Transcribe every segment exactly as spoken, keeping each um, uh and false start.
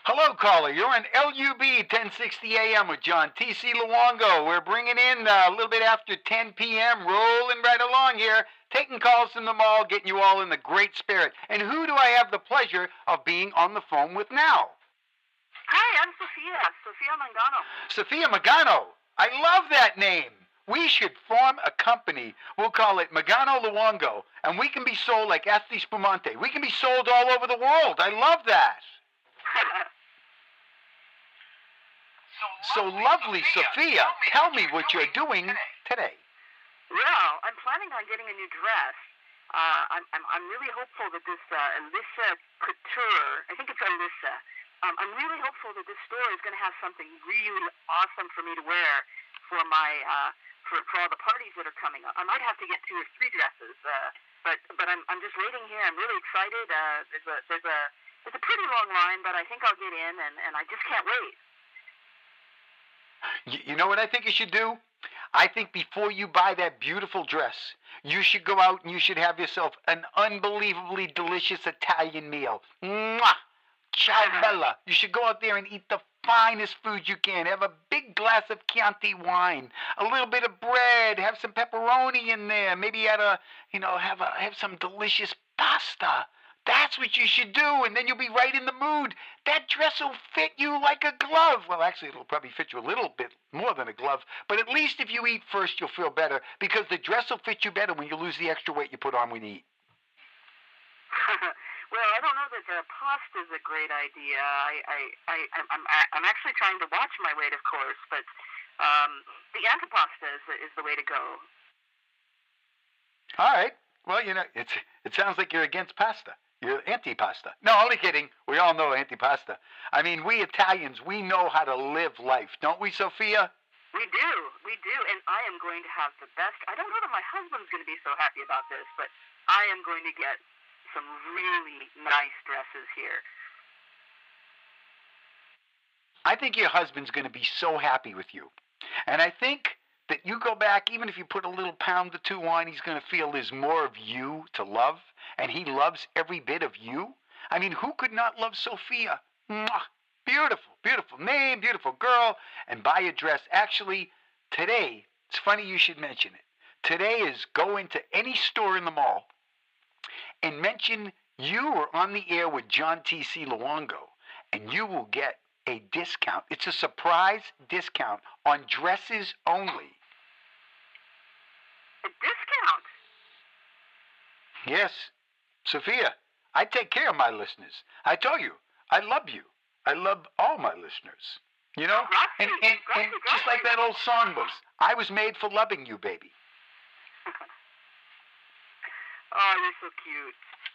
Hello, caller. You're on L U B ten sixty A M with John T C Luongo. We're bringing in uh, a little bit after ten P M, rolling right along here, taking calls from the mall, getting you all in the great spirit. And who do I have the pleasure of being on the phone with now? Hi, I'm Sophia. Sophia Mangano. Sophia Magano. I love that name. We should form a company. We'll call it Magano Luongo, and we can be sold like Asti Spumante. We can be sold all over the world. I love that. So lovely, Sophia. Tell me what you're doing today. Well, I'm planning on getting a new dress. Uh, I'm, I'm, I'm really hopeful that this uh, Alyssa Couture, I think it's Alyssa, um, I'm really hopeful that this store is going to have something really awesome for me to wear for my, uh, for, for all the parties that are coming up. I might have to get two or three dresses, uh, but, but I'm, I'm just waiting here. I'm really excited. Uh, there's a, there's a, there's a pretty long line, but I think I'll get in, and, and I just can't wait. You know what I think you should do? I think before you buy that beautiful dress, you should go out and you should have yourself an unbelievably delicious Italian meal. Mwah! Ciao bella. You should go out there and eat the finest food you can. Have a big glass of Chianti wine, a little bit of bread, have some pepperoni in there. Maybe add a, you know, have a have some delicious pasta. That's what you should do, and then you'll be right in the mood. That dress will fit you like a glove. Well, actually, it'll probably fit you a little bit more than a glove, but at least if you eat first, you'll feel better, because the dress will fit you better when you lose the extra weight you put on when you eat. Well, I don't know that the pasta is a great idea. I, I, I, I'm, I'm actually trying to watch my weight, of course, but um, the antipasta is, is the way to go. All right. Well, you know, it's it sounds like you're against pasta. You're anti-pasta. No, only kidding. We all know anti-pasta. I mean, we Italians, we know how to live life, don't we, Sophia? We do. We do. And I am going to have the best. I don't know that my husband's going to be so happy about this, but I am going to get some really nice dresses here. I think your husband's going to be so happy with you. And I think that you go back, even if you put a little pound or two on, he's going to feel there's more of you to love, and he loves every bit of you. I mean, who could not love Sophia? Mwah! Beautiful, beautiful name, beautiful girl, and buy a dress. Actually, today, it's funny you should mention it. Today is go into any store in the mall and mention you were on the air with John T C Luongo, and you will get a discount. It's a surprise discount on dresses only. A discount? Yes. Sophia, I take care of my listeners. I told you, I love you. I love all my listeners. You know? And, and, and just like that old song was, I was made for loving you, baby. Oh, you're so cute.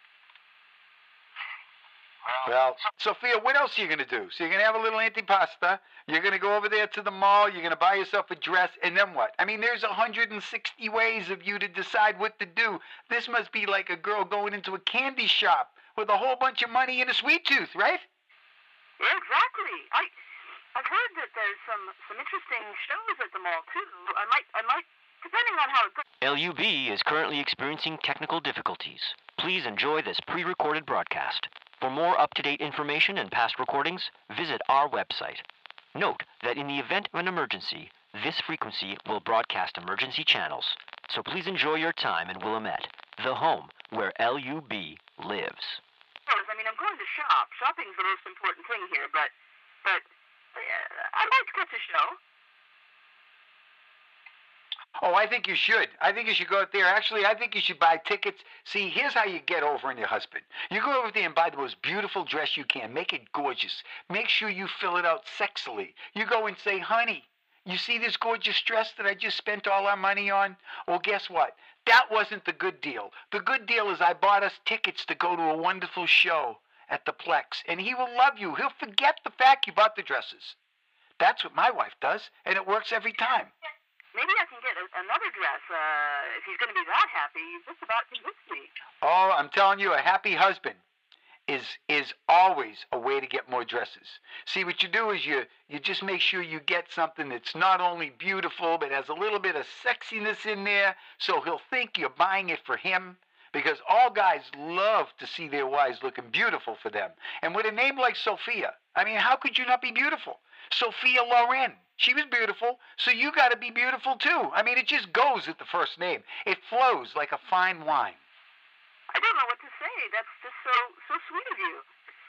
Well, Sophia, what else are you going to do? So you're going to have a little antipasta, you're going to go over there to the mall, you're going to buy yourself a dress, and then what? I mean, there's one hundred sixty ways of you to decide what to do. This must be like a girl going into a candy shop with a whole bunch of money and a sweet tooth, right? Yeah, exactly. I, I've heard that there's some, some interesting shows at the mall, too. I might, I might, depending on how it goes. L U B is currently experiencing technical difficulties. Please enjoy this pre-recorded broadcast. For more up-to-date information and past recordings, visit our website. Note that in the event of an emergency, this frequency will broadcast emergency channels. So please enjoy your time in Willamette, the home where L U B lives. I mean, I'm going to shop. Shopping's the most important thing here, but, but uh, I'd like to catch a show. Oh, I think you should. I think you should go out there. Actually, I think you should buy tickets. See, here's how you get over on your husband. You go over there and buy the most beautiful dress you can. Make it gorgeous. Make sure you fill it out sexily. You go and say, honey, you see this gorgeous dress that I just spent all our money on? Well, guess what? That wasn't the good deal. The good deal is I bought us tickets to go to a wonderful show at the Plex, and he will love you. He'll forget the fact you bought the dresses. That's what my wife does, and it works every time. Maybe I can get a, another dress. Uh, if he's going to be that happy, he's just about convinced me. Oh, I'm telling you, a happy husband is is always a way to get more dresses. See, what you do is you you just make sure you get something that's not only beautiful, but has a little bit of sexiness in there, so he'll think you're buying it for him. because all guys love to see their wives looking beautiful for them. And with a name like Sophia, I mean, how could you not be beautiful? Sophia Loren. She was beautiful, so you got to be beautiful too. I mean, it just goes with the first name. It flows like a fine wine. I don't know what to say. That's just so so sweet of you.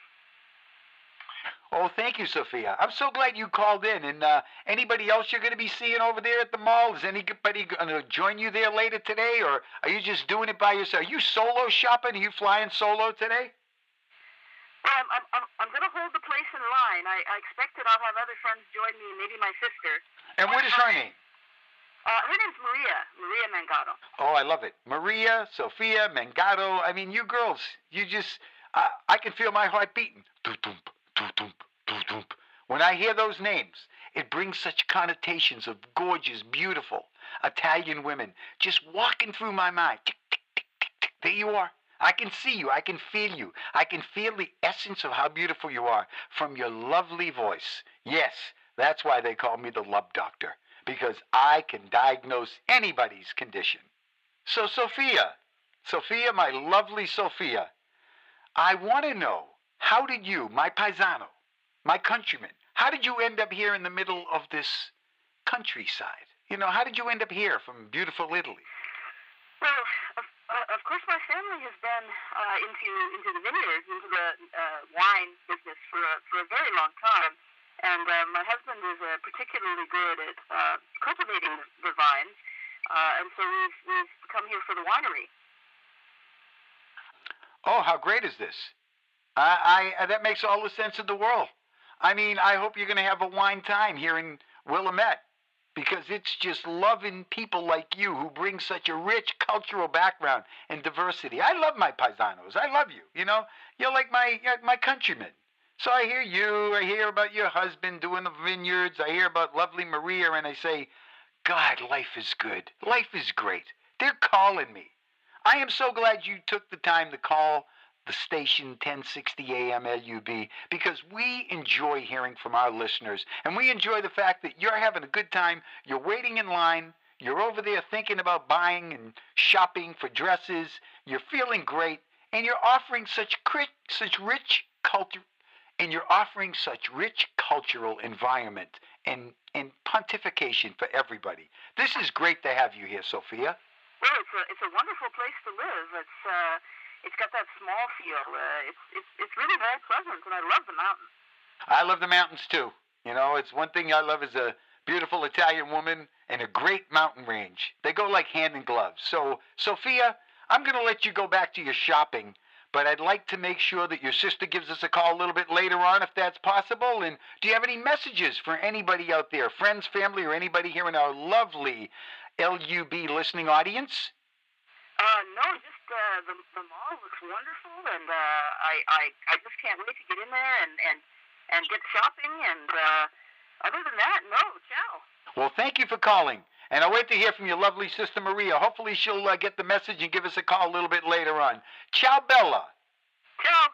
Oh, thank you, Sophia. I'm so glad you called in. And uh, anybody else you're going to be seeing over there at the mall? Is anybody going to join you there later today, or are you just doing it by yourself? Are you solo shopping? Are you flying solo today? Well, I'm, I'm, I'm, I'm going to hold the place in line. I, I expect that I'll have other friends join me, maybe my sister. And what is her name? Uh, her name's Maria, Maria Mangado. Oh, I love it. Maria, Sophia, Mangado. I mean, you girls, you just, uh, I can feel my heart beating. Doo-doomp, doo-doomp, doo-doomp. When I hear those names, it brings such connotations of gorgeous, beautiful Italian women just walking through my mind. Tick, tick, tick, tick, tick. There you are. I can see you. I can feel you. I can feel the essence of how beautiful you are from your lovely voice. Yes, that's why they call me the Love Doctor, because I can diagnose anybody's condition. So, Sophia, Sophia, my lovely Sophia, I want to know, how did you, my paisano, my countryman, how did you end up here in the middle of this countryside? You know, how did you end up here from beautiful Italy? Well, of, uh, of course, my family has been uh, into into the vineyards, into the uh, wine business for a, for a very long time. And uh, my husband is uh, particularly good at uh, cultivating the vines, uh, and so we've, we've come here for the winery. Oh, how great is this? I, I that makes all the sense in the world. I mean, I hope you're going to have a wine time here in Willamette, because it's just loving people like you who bring such a rich cultural background and diversity. I love my paisanos. I love you. You know, you're like my my countrymen. So I hear you, I hear about your husband doing the vineyards, I hear about lovely Maria, and I say, God, life is good. Life is great. They're calling me. I am so glad you took the time to call the station ten sixty A M L U B, because we enjoy hearing from our listeners, and we enjoy the fact that you're having a good time, you're waiting in line, you're over there thinking about buying and shopping for dresses, you're feeling great, and you're offering such, such rich culture, and you're offering such rich cultural environment and, and pontification for everybody. This is great to have you here, Sophia. Well, it's a, it's a wonderful place to live. It's uh, it's got that small feel. Uh, it's, it's, it's really very pleasant, and I love the mountains. I love the mountains, too. You know, it's one thing I love is a beautiful Italian woman and a great mountain range. They go like hand in glove. So, Sophia, I'm going to let you go back to your shopping, but I'd like to make sure that your sister gives us a call a little bit later on if that's possible. And do you have any messages for anybody out there, friends, family, or anybody here in our lovely L U B listening audience? Uh, no, just uh, the, the mall looks wonderful, and uh, I, I, I just can't wait to get in there and, and, and get shopping. And uh, other than that, no, ciao. Well, thank you for calling. And I'll wait to hear from your lovely sister Maria. Hopefully she'll uh, get the message and give us a call a little bit later on. Ciao, Bella. Ciao.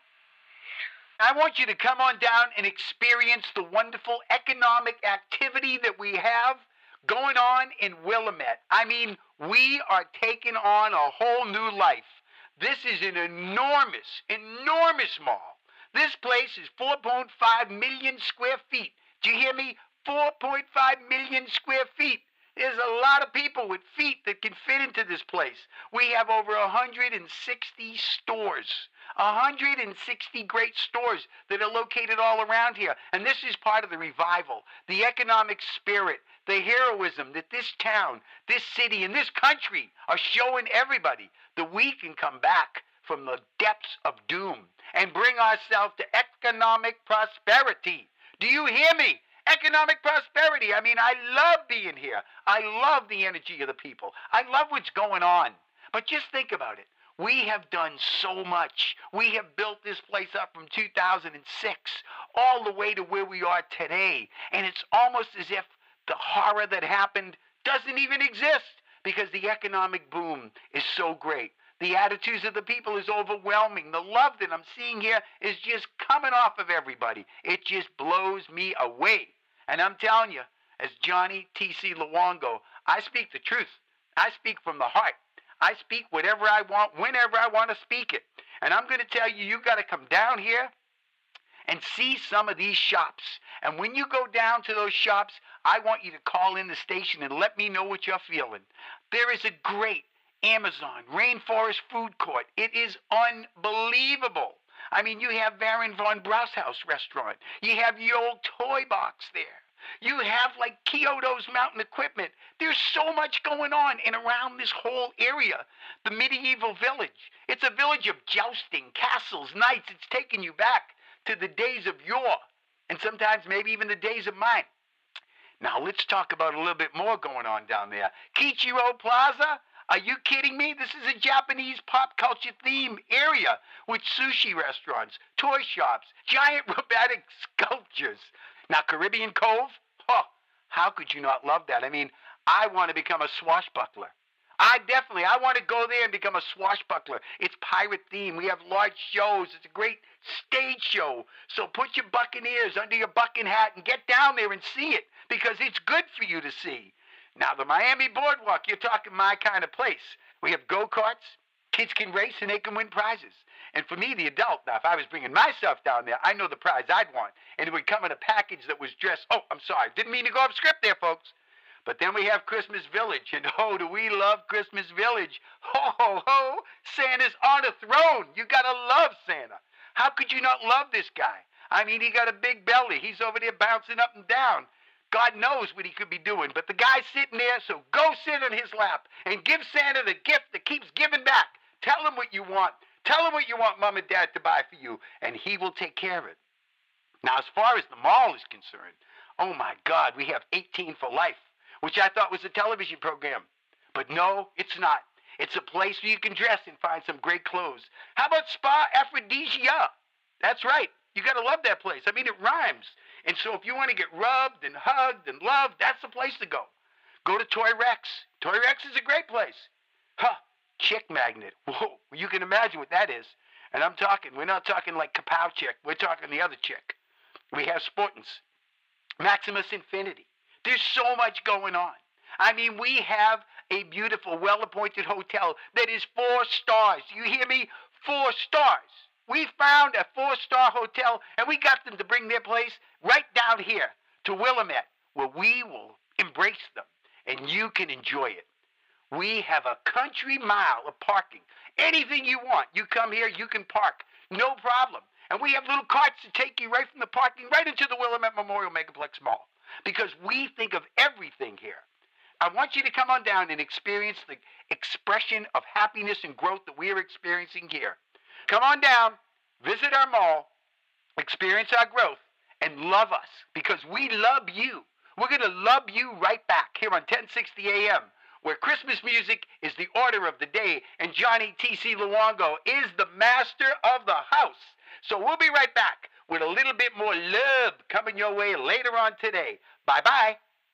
I want you to come on down and experience the wonderful economic activity that we have going on in Willamette. I mean, we are taking on a whole new life. This is an enormous, enormous mall. This place is four point five million square feet. Do you hear me? four point five million square feet. There's a lot of people with feet that can fit into this place. We have over one hundred sixty stores. one hundred sixty great stores that are located all around here. And this is part of the revival, the economic spirit, the heroism that this town, this city, and this country are showing everybody that we can come back from the depths of doom and bring ourselves to economic prosperity. Do you hear me? Economic prosperity. I mean, I love being here. I love the energy of the people. I love what's going on. But just think about it. We have done so much. We have built this place up from two thousand six all the way to where we are today. And it's almost as if the horror that happened doesn't even exist because the economic boom is so great. The attitudes of the people is overwhelming. The love that I'm seeing here is just coming off of everybody. It just blows me away. And I'm telling you, as Johnny T C Luongo, I speak the truth. I speak from the heart. I speak whatever I want, whenever I want to speak it. And I'm going to tell you, you got to come down here and see some of these shops. And when you go down to those shops, I want you to call in the station and let me know what you're feeling. There is a great Amazon Rainforest Food Court. It is unbelievable. I mean, you have Baron von Brauhaus restaurant. You have the old toy box there. You have like Kyoto's Mountain Equipment. There's so much going on in around this whole area. The medieval village. It's a village of jousting, castles, knights. It's taking you back to the days of yore, and sometimes maybe even the days of mine. Now let's talk about a little bit more going on down there. Kichiro Plaza? Are you kidding me? This is a Japanese pop culture theme area with sushi restaurants, toy shops, giant robotic sculptures. Now Caribbean Cove? Oh, how could you not love that? I mean, I want to become a swashbuckler. I definitely, I want to go there and become a swashbuckler. It's pirate theme. We have large shows. It's a great stage show. So put your buccaneers under your bucking hat and get down there and see it, because it's good for you to see. Now, the Miami Boardwalk, you're talking my kind of place. We have go-karts. Kids can race and they can win prizes. And for me, the adult, now, if I was bringing myself down there, I know the prize I'd want. And it would come in a package that was dressed, oh, I'm sorry, didn't mean to go off script there, folks. But then we have Christmas Village, and oh, do we love Christmas Village. Ho, ho, ho, Santa's on a throne. You gotta love Santa. How could you not love this guy? I mean, he got a big belly. He's over there bouncing up and down. God knows what he could be doing, but the guy's sitting there, so go sit on his lap and give Santa the gift that keeps giving back. Tell him what you want. Tell him what you want Mom and Dad to buy for you, and he will take care of it. Now, as far as the mall is concerned, oh my God, we have eighteen for Life, which I thought was a television program. But no, it's not. It's a place where you can dress and find some great clothes. How about Spa Aphrodisia? That's right. You got to love that place. I mean, it rhymes. And so if you want to get rubbed and hugged and loved, that's the place to go. Go to Toy Rex. Toy Rex is a great place. Huh, Chick Magnet. Whoa, you can imagine what that is. And I'm talking, we're not talking like Kapow Chick. We're talking the other chick. We have Sportins. Maximus Infinity. There's so much going on. I mean, we have a beautiful, well-appointed hotel that is four stars. You hear me? Four stars. We found a four-star hotel, and we got them to bring their place right down here to Willamette, where we will embrace them, and you can enjoy it. We have a country mile of parking. Anything you want, you come here, you can park. No problem. And we have little carts to take you right from the parking right into the Willamette Memorial Megaplex Mall, because we think of everything here. I want you to come on down and experience the expression of happiness and growth that we are experiencing here. Come on down, visit our mall, experience our growth, and love us, because we love you. We're going to love you right back here on ten sixty A M, where Christmas music is the order of the day, and Johnny T C Luongo is the master of the house. So we'll be right back with a little bit more love coming your way later on today. Bye-bye.